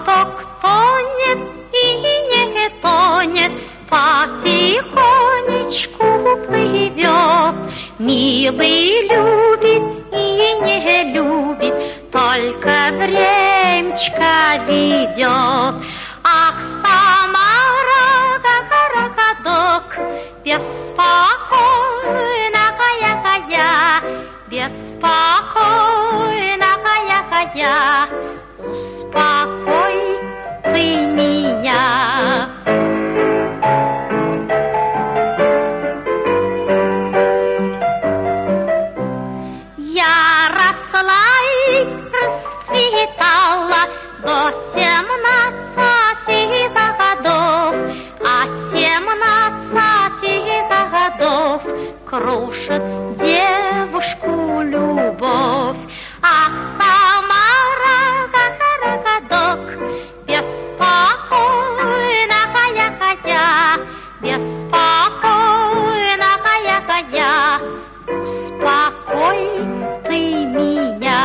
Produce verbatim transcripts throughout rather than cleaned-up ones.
платок тонет и не тонет, потихонечку плывет. Милый любит и не любит, только времечко ведет. Ах, Самара, городок, беспокойная, беспокойная, успокой ты меня. Я росла и расцветала до семнадцати годов, а семнадцати годов крушит девушку любовь. Ах, Самара, городок, беспокойная, беспокойная, успокой ты меня.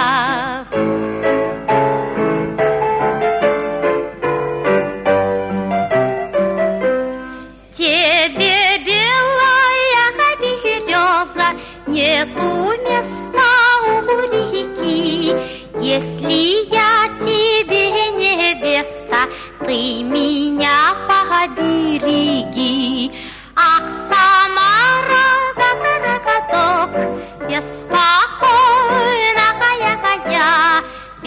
Тебе, белая береза, нету места у реки. Если я тебе невеста, ты меня побереги. Ах, Самара, городок, беспокойная,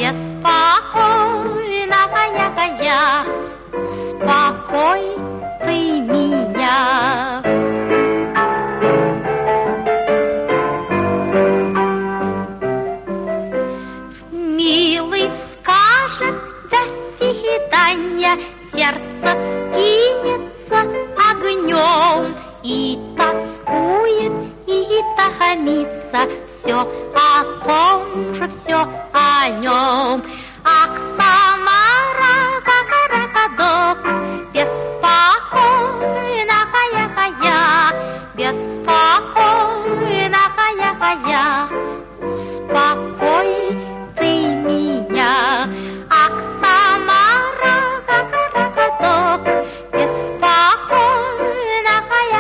беспокойная, успокой ты меня. Милый скажет до свидания, сердце скинется огнем и тоскует, и томится все о том же, все о нем. Ах, Самара, городок, беспокойная, беспокойная, успокой ты меня. Ах, Самара, городок, беспокойная,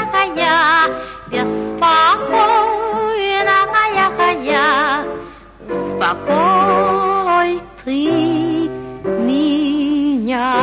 беспокойная, успокой ты меня.